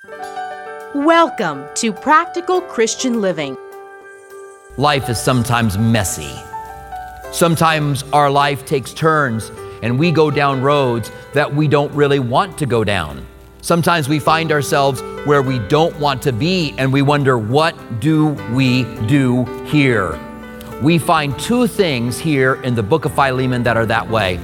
Welcome to Practical Christian Living. Life is sometimes messy. Sometimes our life takes turns and we go down roads that we don't really want to go down. Sometimes we find ourselves where we don't want to be and we wonder, what do we do here? We find two things here in the book of Philemon that are that way.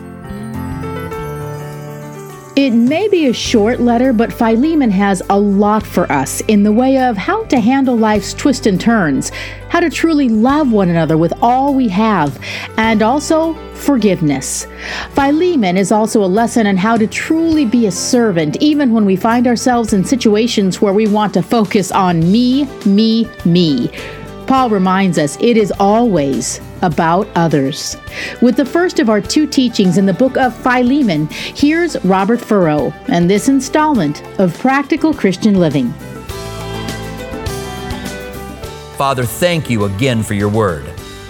It may be a short letter, but Philemon has a lot for us in the way of how to handle life's twists and turns, how to truly love one another with all we have, and also forgiveness. Philemon is also a lesson on how to truly be a servant, even when we find ourselves in situations where we want to focus on me. Paul reminds us it is always about others. With the first of our two teachings in the book of Philemon, here's Robert Furrow and this installment of Practical Christian Living. Father, thank you again for your word.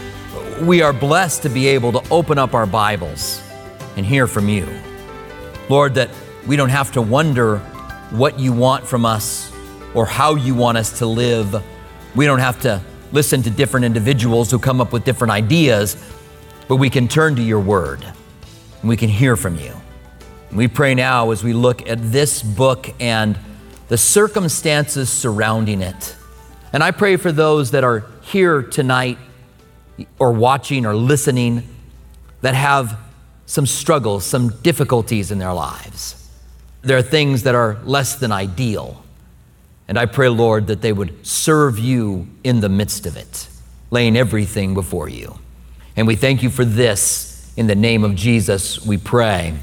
We are blessed to be able to open up our Bibles and hear from you. Lord, that we don't have to wonder what you want from us or how you want us to live. We don't have to listen to different individuals who come up with different ideas, but we can turn to your word and we can hear from you. And we pray now as we look at this book and the circumstances surrounding it. And I pray for those that are here tonight or watching or listening that have some struggles, some difficulties in their lives. There are things that are less than ideal. And I pray, Lord, that they would serve you in the midst of it, laying everything before you. And we thank you for this. In the name of Jesus, we pray.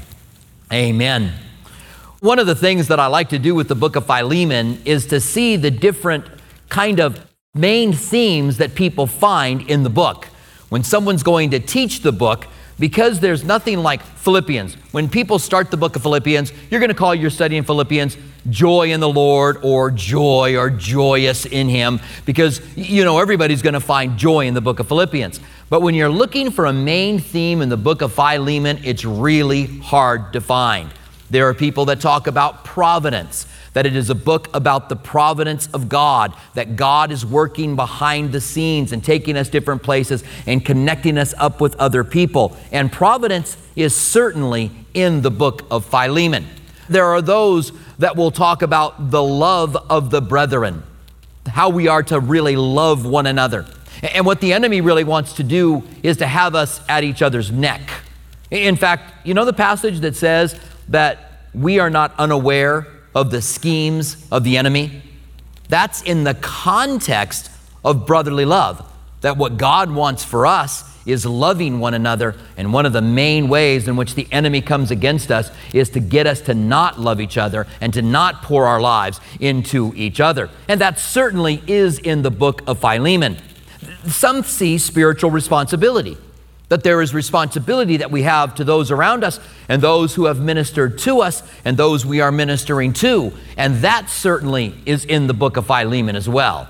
Amen. One of the things that I like to do with the book of Philemon is to see the different kind of main themes that people find in the book. When someone's going to teach the book, because there's nothing like Philippians. When people start the book of Philippians, you're going to call your study in Philippians Joy in the Lord or Joy or Joyous in Him, because you know everybody's going to find joy in the book of Philippians. But when you're looking for a main theme in the book of Philemon, it's really hard to find. There are people that talk about providence, that it is a book about the providence of God, that God is working behind the scenes and taking us different places and connecting us up with other people. And providence is certainly in the book of Philemon. There are those that will talk about the love of the brethren, how we are to really love one another. And what the enemy really wants to do is to have us at each other's neck. In fact, you know the passage that says that we are not unaware of the schemes of the enemy? That's in the context of brotherly love, that what God wants for us is loving one another, and one of the main ways in which the enemy comes against us is to get us to not love each other and to not pour our lives into each other. And that certainly is in the book of Philemon. Some see spiritual responsibility, that there is responsibility that we have to those around us and those who have ministered to us and those we are ministering to. And that certainly is in the book of Philemon as well.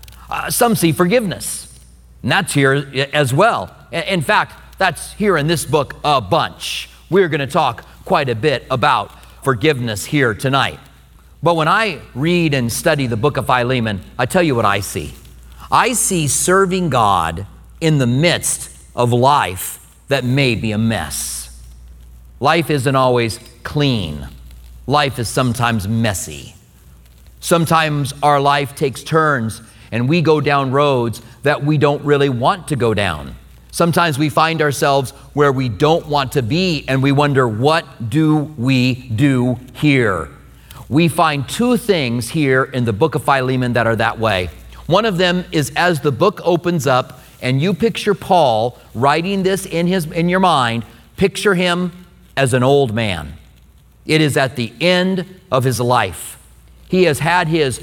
Some see forgiveness, and that's here as well. In fact, that's here in this book a bunch. We're going to talk quite a bit about forgiveness here tonight. But when I read and study the book of Philemon, I tell you what I see. I see serving God in the midst of life that may be a mess. Life isn't always clean. Life is sometimes messy. Sometimes our life takes turns and we go down roads that we don't really want to go down. Sometimes we find ourselves where we don't want to be and we wonder, what do we do here? We find two things here in the book of Philemon that are that way. One of them is as the book opens up and you picture Paul writing this in your mind, picture him as an old man. It is at the end of his life. He has had his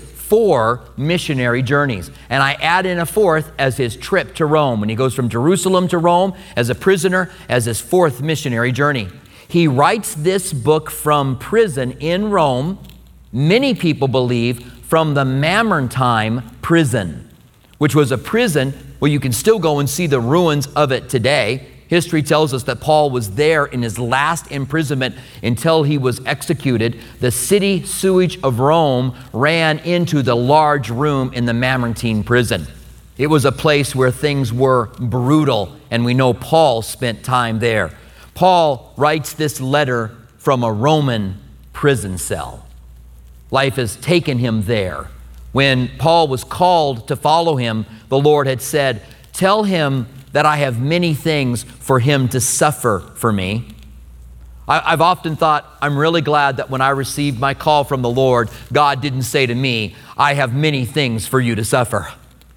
4 missionary journeys, and I add in a 4th as his trip to Rome. When he goes from Jerusalem to Rome as a prisoner, as his 4th missionary journey. He writes this book from prison in Rome. Many people believe from the Mamertine prison, which was a prison where you can still go and see the ruins of it today. History tells us that Paul was there in his last imprisonment until he was executed. The city sewage of Rome ran into the large room in the Mamertine prison. It was a place where things were brutal, and we know Paul spent time there. Paul writes this letter from a Roman prison cell. Life has taken him there. When Paul was called to follow him, the Lord had said, "Tell him that I have many things for him to suffer for me." I've often thought, I'm really glad that when I received my call from the Lord, God didn't say to me, "I have many things for you to suffer."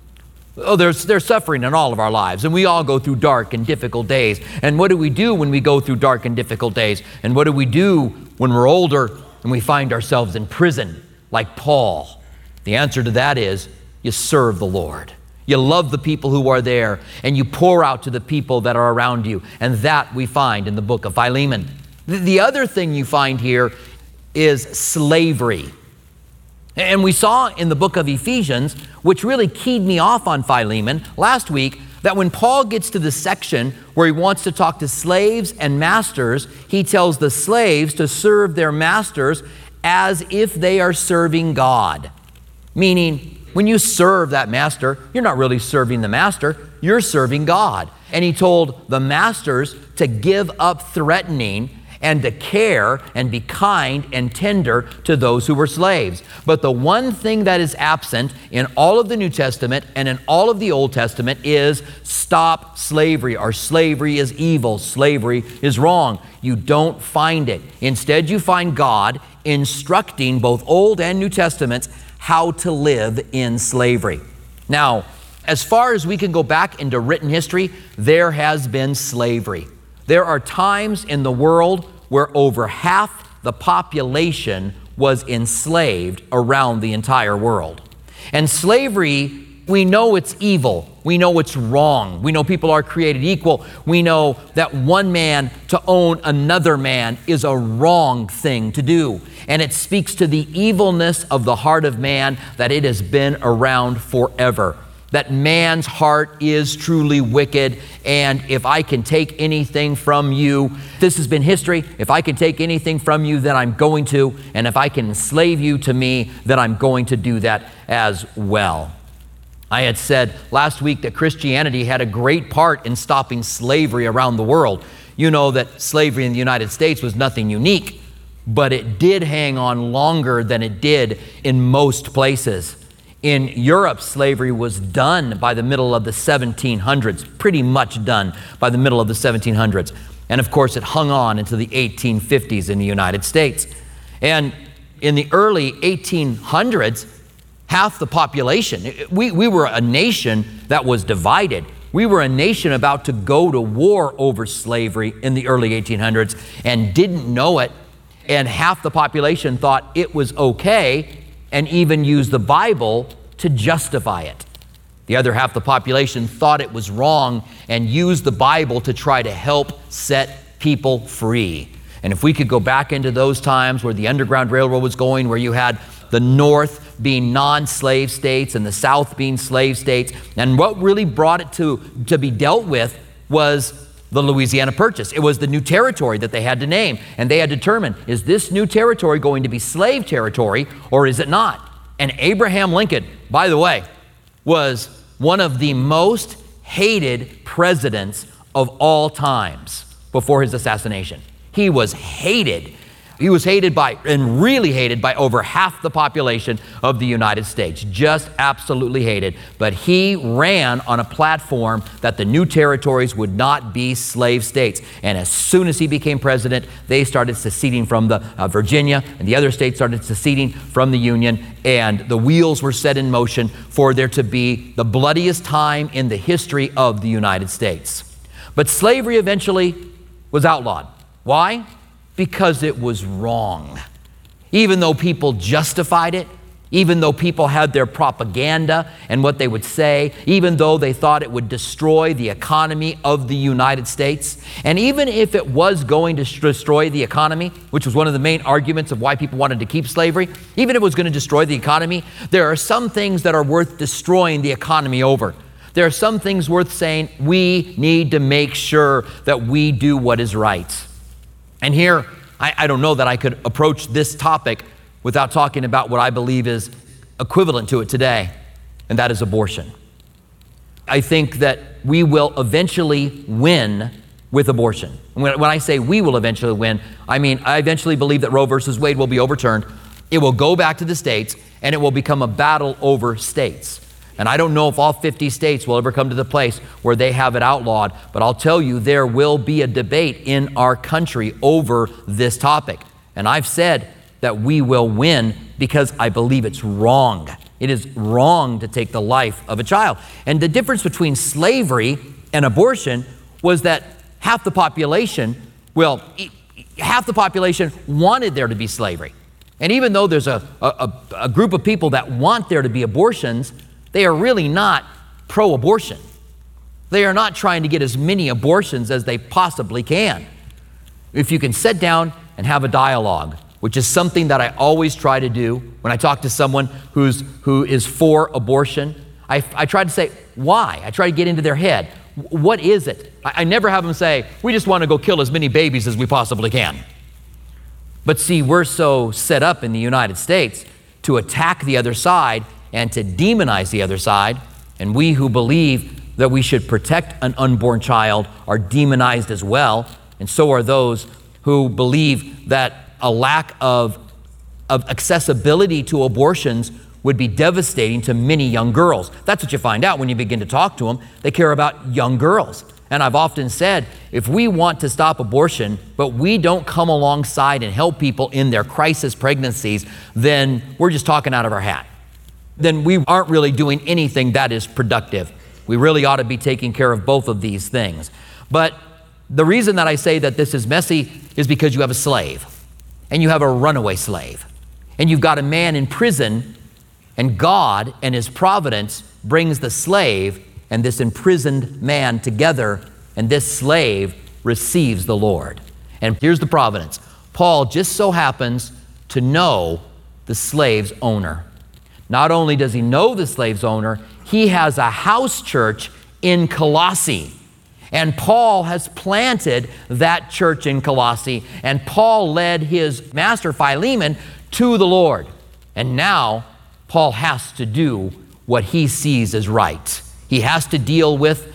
Oh, there's suffering in all of our lives, and we all go through dark and difficult days. And what do we do when we go through dark and difficult days? And what do we do when we're older and we find ourselves in prison like Paul? The answer to that is you serve the Lord. You love the people who are there, and you pour out to the people that are around you. And that we find in the book of Philemon. The other thing you find here is slavery. And we saw in the book of Ephesians, which really keyed me off on Philemon last week, that when Paul gets to the section where he wants to talk to slaves and masters, he tells the slaves to serve their masters as if they are serving God. Meaning, when you serve that master, you're not really serving the master, you're serving God. And he told the masters to give up threatening and to care and be kind and tender to those who were slaves. But the one thing that is absent in all of the New Testament and in all of the Old Testament is stop slavery, or slavery is evil, slavery is wrong. You don't find it. Instead, you find God instructing both Old and New Testaments how to live in slavery. Now, as far as we can go back into written history, there has been slavery. There are times in the world where over half the population was enslaved around the entire world. And slavery, we know it's evil. We know it's wrong. We know people are created equal. We know that one man to own another man is a wrong thing to do. And it speaks to the evilness of the heart of man, that it has been around forever. That man's heart is truly wicked, and if I can take anything from you, this has been history, if I can take anything from you, then I'm going to, and if I can enslave you to me, then I'm going to do that as well. I had said last week that Christianity had a great part in stopping slavery around the world. You know that slavery in the United States was nothing unique, but it did hang on longer than it did in most places. In Europe, slavery was done by the middle of the 1700s, pretty much done by the middle of the 1700s. And of course, it hung on into the 1850s in the United States. And in the early 1800s, half the population, we were a nation that was divided. We were a nation about to go to war over slavery in the early 1800s and didn't know it. And half the population thought it was okay, and even used the Bible to justify it. The other half of the population thought it was wrong and used the Bible to try to help set people free. And if we could go back into those times where the Underground Railroad was going, where you had the North being non-slave states and the South being slave states, and what really brought it to be dealt with was the Louisiana Purchase. It was the new territory that they had to name, and they had to determine, is this new territory going to be slave territory or is it not? And Abraham Lincoln, by the way, was one of the most hated presidents of all times before his assassination. He was hated. He was hated by, and really hated by, over half the population of the United States. Just absolutely hated. But he ran on a platform that the new territories would not be slave states. And as soon as he became president, they started seceding from the Virginia, and the other states started seceding from the Union, and the wheels were set in motion for there to be the bloodiest time in the history of the United States. But slavery eventually was outlawed. Why? Because it was wrong. Even though people justified it, even though people had their propaganda and what they would say, even though they thought it would destroy the economy of the United States, and even if it was going to destroy the economy, which was one of the main arguments of why people wanted to keep slavery, even if it was going to destroy the economy, there are some things that are worth destroying the economy over. There are some things worth saying. We need to make sure that we do what is right. And here, I don't know that I could approach this topic without talking about what I believe is equivalent to it today, and that is abortion. I think that we will eventually win with abortion. When I say we will eventually win, I mean I eventually believe that Roe versus Wade will be overturned. It will go back to the states, and it will become a battle over states. And I don't know if all 50 states will ever come to the place where they have it outlawed, but I'll tell you, there will be a debate in our country over this topic. And I've said that we will win because I believe it's wrong. It is wrong to take the life of a child. And the difference between slavery and abortion was that half the population wanted there to be slavery. And even though there's a group of people that want there to be abortions, they are really not pro-abortion. They are not trying to get as many abortions as they possibly can. If you can sit down and have a dialogue, which is something that I always try to do when I talk to someone who is for abortion, I try to say, why? I try to get into their head. What is it? I never have them say, we just want to go kill as many babies as we possibly can. But see, we're so set up in the United States to attack the other side and to demonize the other side, and we who believe that we should protect an unborn child are demonized as well, and so are those who believe that a lack of accessibility to abortions would be devastating to many young girls. That's what you find out when you begin to talk to them. They care about young girls. And I've often said, if we want to stop abortion, but we don't come alongside and help people in their crisis pregnancies, then we're just talking out of our hat. Then we aren't really doing anything that is productive. We really ought to be taking care of both of these things. But the reason that I say that this is messy is because you have a slave, and you have a runaway slave, and you've got a man in prison, and God and his providence brings the slave and this imprisoned man together, and this slave receives the Lord. And here's the providence. Paul just so happens to know the slave's owner. Not only does he know the slave's owner, he has a house church in Colossae. And Paul has planted that church in Colossae, and Paul led his master Philemon to the Lord. And now Paul has to do what he sees as right. He has to deal with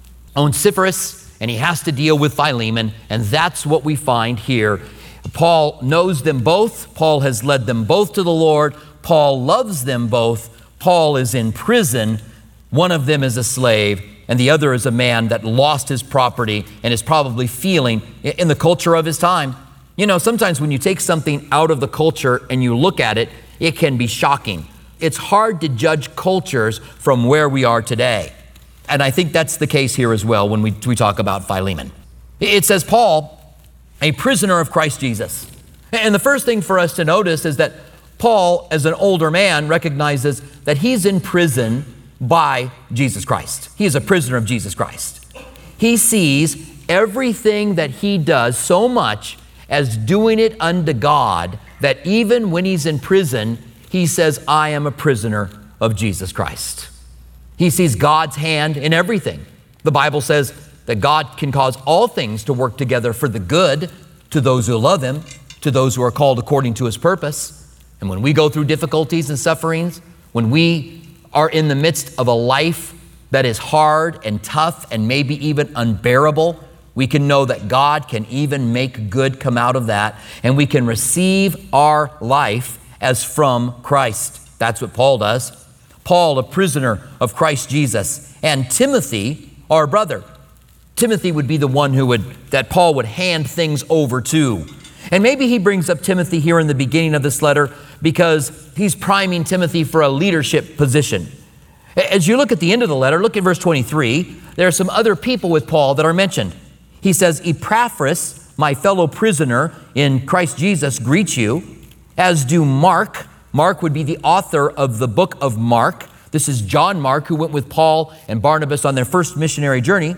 Onesiphorus, and he has to deal with Philemon, and that's what we find here. Paul knows them both. Paul has led them both to the Lord. Paul loves them both. Paul is in prison. One of them is a slave, and the other is a man that lost his property and is probably feeling in the culture of his time. You know, sometimes when you take something out of the culture and you look at it, it can be shocking. It's hard to judge cultures from where we are today. And I think that's the case here as well when we talk about Philemon. It says, Paul, a prisoner of Christ Jesus. And the first thing for us to notice is that Paul, as an older man, recognizes that he's in prison by Jesus Christ. He is a prisoner of Jesus Christ. He sees everything that he does so much as doing it unto God that even when he's in prison, he says, I am a prisoner of Jesus Christ. He sees God's hand in everything. The Bible says that God can cause all things to work together for the good to those who love him, to those who are called according to his purpose. And when we go through difficulties and sufferings, when we are in the midst of a life that is hard and tough and maybe even unbearable, we can know that God can even make good come out of that, and we can receive our life as from Christ. That's what Paul does. Paul, a prisoner of Christ Jesus, and Timothy, our brother. Timothy would be the one that Paul would hand things over to. And maybe he brings up Timothy here in the beginning of this letter because he's priming Timothy for a leadership position. As you look at the end of the letter, look at verse 23. There are some other people with Paul that are mentioned. He says, Epaphras, my fellow prisoner in Christ Jesus, greets you, as do Mark. Mark would be the author of the book of Mark. This is John Mark, who went with Paul and Barnabas on their first missionary journey.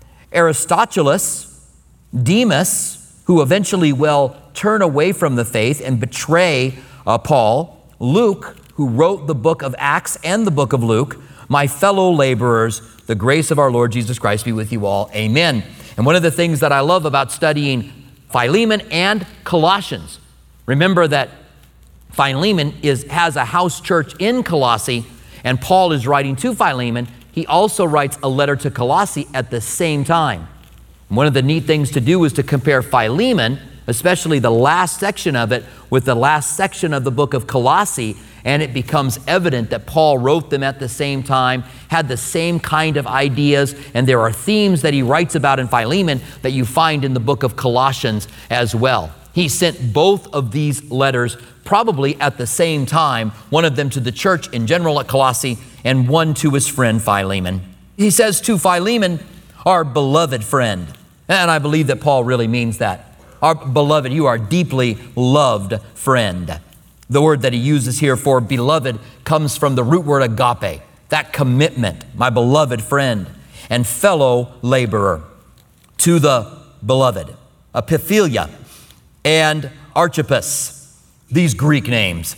Aristobulus, Demas, who eventually will turn away from the faith and betray Paul. Luke, who wrote the book of Acts and the book of Luke, my fellow laborers, the grace of our Lord Jesus Christ be with you all. Amen. And one of the things that I love about studying Philemon and Colossians, remember that Philemon has a house church in Colossae, and Paul is writing to Philemon. He also writes a letter to Colossae at the same time. One of the neat things to do is to compare Philemon, especially the last section of it, with the last section of the book of Colossae, and it becomes evident that Paul wrote them at the same time, had the same kind of ideas, and there are themes that he writes about in Philemon that you find in the book of Colossians as well. He sent both of these letters probably at the same time, one of them to the church in general at Colossae and one to his friend Philemon. He says to Philemon, our beloved friend, and I believe that Paul really means that. Our beloved, you are deeply loved friend. The word that he uses here for beloved comes from the root word agape, that commitment, my beloved friend and fellow laborer. To the beloved, Epiphilia and Archippus, these Greek names.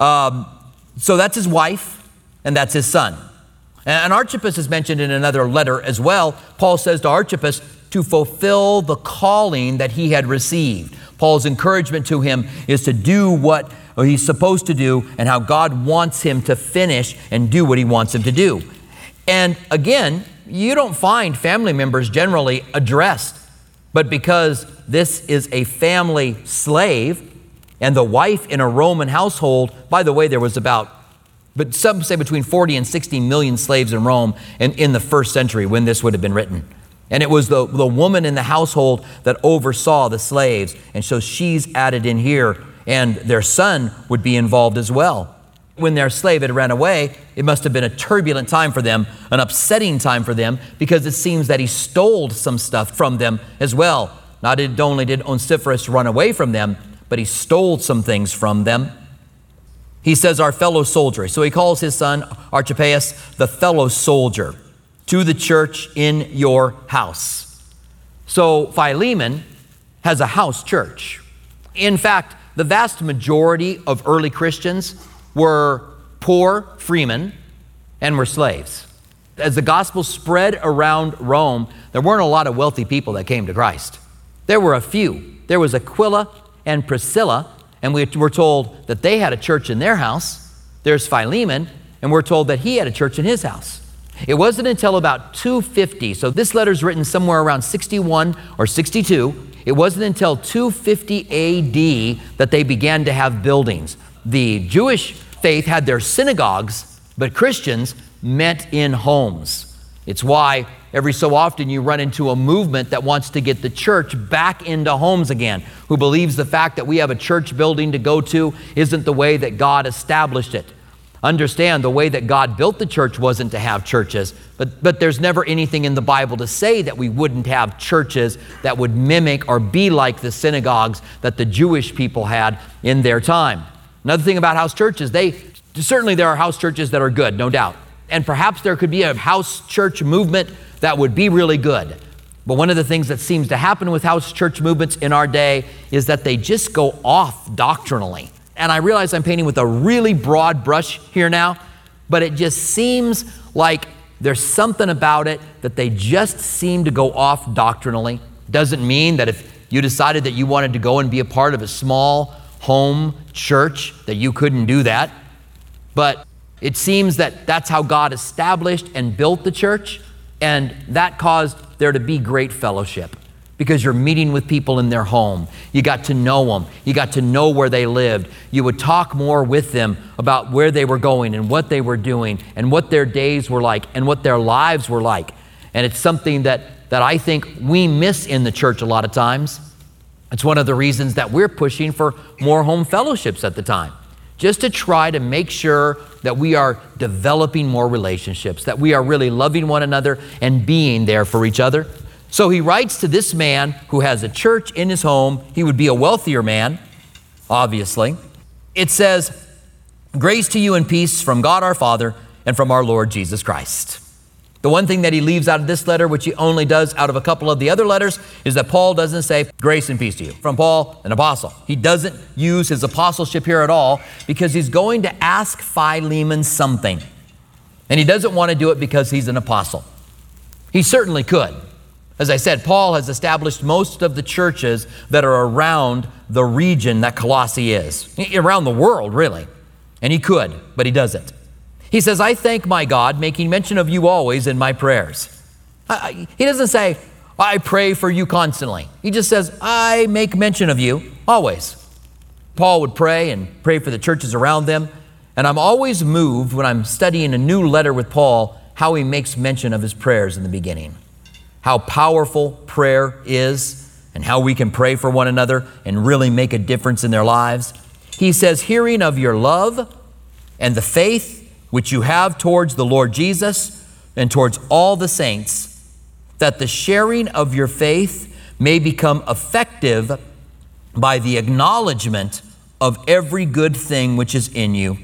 So that's his wife and that's his son. And Archippus is mentioned in another letter as well. Paul says to Archippus to fulfill the calling that he had received. Paul's encouragement to him is to do what he's supposed to do and how God wants him to finish and do what he wants him to do. And again, you don't find family members generally addressed, but because this is a family slave and the wife in a Roman household, by the way, there was but some say between 40 and 60 million slaves in Rome in the first century when this would have been written. And it was the woman in the household that oversaw the slaves. And so she's added in here, and their son would be involved as well. When their slave had ran away, it must have been a turbulent time for them, an upsetting time for them, because it seems that he stole some stuff from them as well. Not only did Onesiphorus run away from them, but he stole some things from them. He says, our fellow soldier. So he calls his son Archippus the fellow soldier to the church in your house. So Philemon has a house church. In fact, the vast majority of early Christians were poor freemen and were slaves. As the gospel spread around Rome, there weren't a lot of wealthy people that came to Christ. There were a few. There was Aquila and Priscilla, and we were told that they had a church in their house. There's Philemon, and we're told that he had a church in his house. It wasn't until about 250, so this letter's written somewhere around 61 or 62. It wasn't until 250 AD that they began to have buildings. The Jewish faith had their synagogues, but Christians met in homes. It's why every so often you run into a movement that wants to get the church back into homes again, who believes the fact that we have a church building to go to isn't the way that God established it. Understand, the way that God built the church wasn't to have churches, but there's never anything in the Bible to say that we wouldn't have churches that would mimic or be like the synagogues that the Jewish people had in their time. Another thing about house churches, certainly there are house churches that are good, no doubt. And perhaps there could be a house church movement that would be really good. But one of the things that seems to happen with house church movements in our day is that they just go off doctrinally. And I realize I'm painting with a really broad brush here now, but it just seems like there's something about it that they just seem to go off doctrinally. Doesn't mean that if you decided that you wanted to go and be a part of a small home church that you couldn't do that. But it seems that that's how God established and built the church, and that caused there to be great fellowship because you're meeting with people in their home. You got to know them. You got to know where they lived. You would talk more with them about where they were going and what they were doing and what their days were like and what their lives were like. And it's something that I think we miss in the church a lot of times. It's one of the reasons that we're pushing for more home fellowships at the time, just to try to make sure that we are developing more relationships, that we are really loving one another and being there for each other. So he writes to this man who has a church in his home. He would be a wealthier man, obviously. It says, grace to you and peace from God our Father and from our Lord Jesus Christ. The one thing that he leaves out of this letter, which he only does out of a couple of the other letters, is that Paul doesn't say, grace and peace to you, from Paul, an apostle. He doesn't use his apostleship here at all because he's going to ask Philemon something. And he doesn't want to do it because he's an apostle. He certainly could. As I said, Paul has established most of the churches that are around the region that Colossae is, around the world, really. And he could, but he doesn't. He says, I thank my God, making mention of you always in my prayers. He doesn't say, I pray for you constantly. He just says, I make mention of you always. Paul would pray and pray for the churches around them. And I'm always moved when I'm studying a new letter with Paul, how he makes mention of his prayers in the beginning. How powerful prayer is and how we can pray for one another and really make a difference in their lives. He says, hearing of your love and the faith which you have towards the Lord Jesus and towards all the saints, that the sharing of your faith may become effective by the acknowledgement of every good thing which is in you,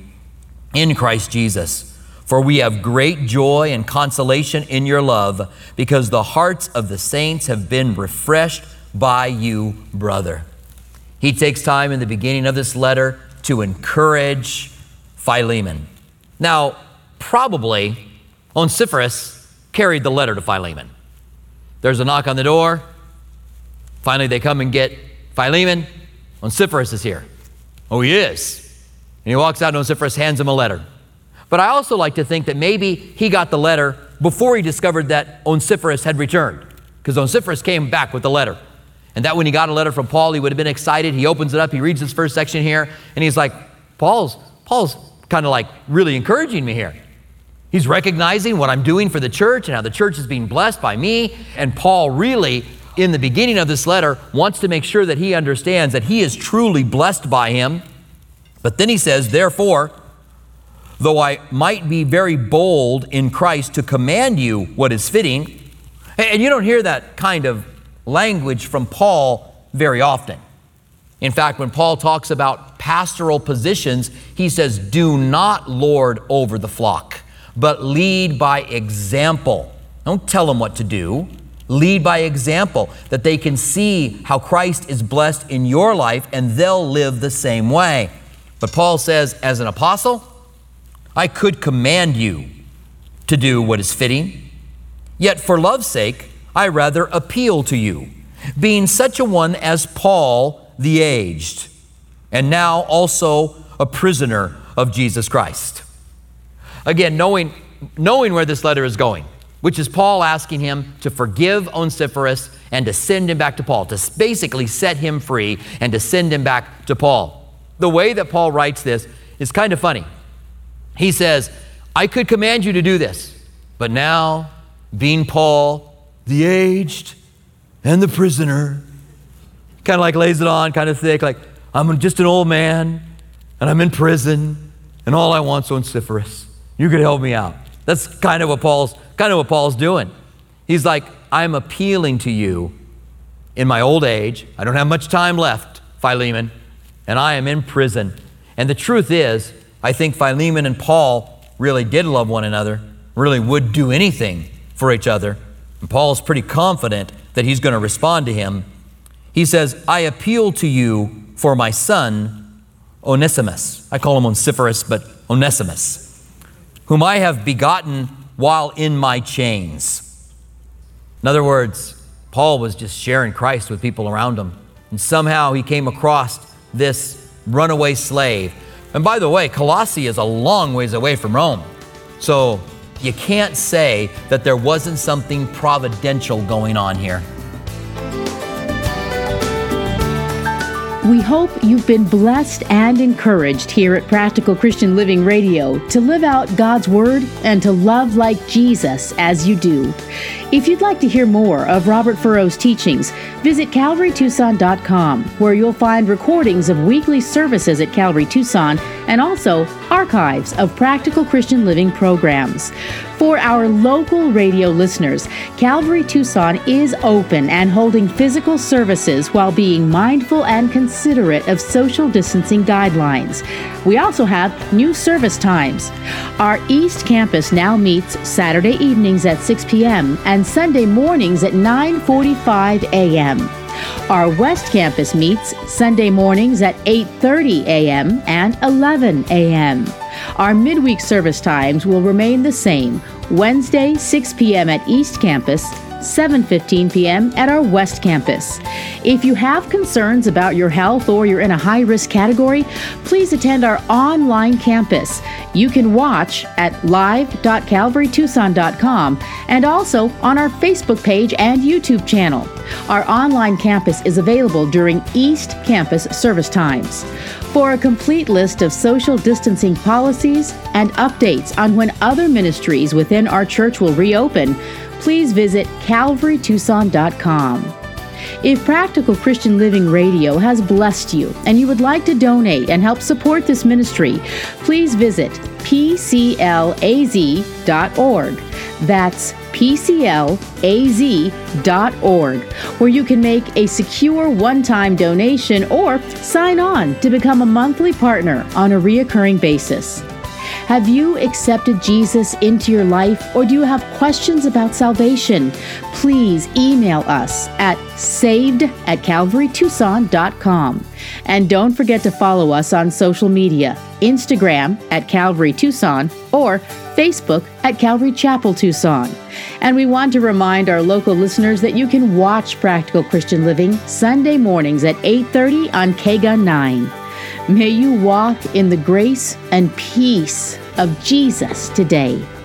in Christ Jesus. For we have great joy and consolation in your love, because the hearts of the saints have been refreshed by you, brother. He takes time in the beginning of this letter to encourage Philemon. Now, probably Onesiphorus carried the letter to Philemon. There's a knock on the door. Finally, they come and get Philemon. Onesiphorus is here. Oh, he is. And he walks out and Onesiphorus hands him a letter. But I also like to think that maybe he got the letter before he discovered that Onesiphorus had returned, because Onesiphorus came back with the letter. And that when he got a letter from Paul, he would have been excited. He opens it up, he reads this first section here, and he's like, Paul's kind of like really encouraging me here. He's recognizing what I'm doing for the church and how the church is being blessed by me. And Paul really, in the beginning of this letter, wants to make sure that he understands that he is truly blessed by him. But then he says, therefore, though I might be very bold in Christ to command you what is fitting, and you don't hear that kind of language from Paul very often. In fact, when Paul talks about pastoral positions, he says, do not lord over the flock, but lead by example. Don't tell them what to do. Lead by example, that they can see how Christ is blessed in your life and they'll live the same way. But Paul says, as an apostle, I could command you to do what is fitting. Yet for love's sake, I rather appeal to you, being such a one as Paul the aged, and now also a prisoner of Jesus Christ. Again, knowing where this letter is going, which is Paul asking him to forgive Onesiphorus and to send him back to Paul, to basically set him free and to send him back to Paul. The way that Paul writes this is kind of funny. He says, I could command you to do this, but now, being Paul, the aged and the prisoner, kind of like lays it on kind of thick, like I'm just an old man and I'm in prison and all I want's Onesiphorus. You could help me out. That's kind of what Paul's doing. He's like, I'm appealing to you in my old age. I don't have much time left, Philemon, and I am in prison. And the truth is, I think Philemon and Paul really did love one another, really would do anything for each other. And Paul's pretty confident that he's going to respond to him. He says, I appeal to you for my son, Onesimus. I call him Onesiphorus, but Onesimus, whom I have begotten while in my chains. In other words, Paul was just sharing Christ with people around him. And somehow he came across this runaway slave. And by the way, Colossae is a long ways away from Rome. So you can't say that there wasn't something providential going on here. We hope you've been blessed and encouraged here at Practical Christian Living Radio to live out God's Word and to love like Jesus as you do. If you'd like to hear more of Robert Furrow's teachings, visit CalvaryTucson.com, where you'll find recordings of weekly services at Calvary Tucson and also archives of Practical Christian Living programs. For our local radio listeners, Calvary Tucson is open and holding physical services while being mindful and considerate of social distancing guidelines. We also have new service times. Our East Campus now meets Saturday evenings at 6 p.m. and Sunday mornings at 9:45 a.m. Our West Campus meets Sunday mornings at 8:30 a.m. and 11 a.m. Our midweek service times will remain the same. Wednesday, 6 p.m. at East Campus, 7:15 p.m. at our West Campus. If you have concerns about your health or you're in a high-risk category, please attend our online campus. You can watch at live.calvarytucson.com and also on our Facebook page and YouTube channel. Our online campus is available during East Campus service times. For a complete list of social distancing policies and updates on when other ministries within our church will reopen, please visit calvarytucson.com. If Practical Christian Living Radio has blessed you and you would like to donate and help support this ministry, please visit pclaz.org. That's pclaz.org, where you can make a secure one-time donation or sign on to become a monthly partner on a reoccurring basis. Have you accepted Jesus into your life, or do you have questions about salvation? Please email us at saved@calvarytucson.com. And don't forget to follow us on social media, Instagram at Calvary Tucson or Facebook at Calvary Chapel Tucson. And we want to remind our local listeners that you can watch Practical Christian Living Sunday mornings at 8:30 on KGUN 9. May you walk in the grace and peace of Jesus today.